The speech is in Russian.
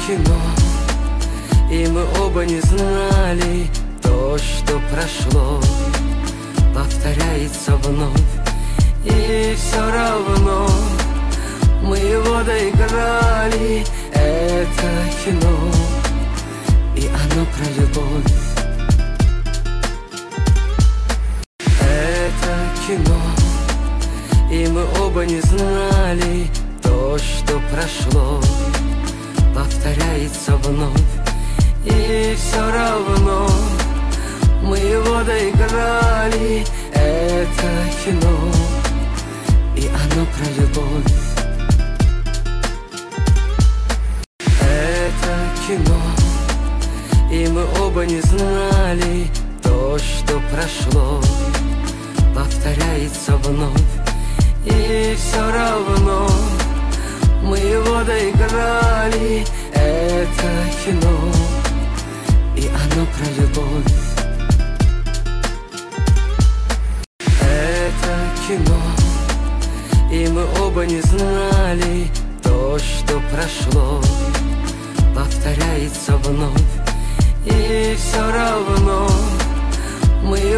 кино, и мы оба не знали, то, что прошло, повторяется вновь. И все равно мы его доиграли. Это кино, и оно про любовь. Это кино, и мы оба не знали, то, что прошло, повторяется вновь. И все равно мы его доиграли. Это кино, и оно про любовь. Это кино, и мы оба не знали, то, что прошло, повторяется вновь. И все равно мы его доиграли. Это кино, и оно про любовь. Это кино, и мы оба не знали, то, что прошло, повторяется вновь. И все равно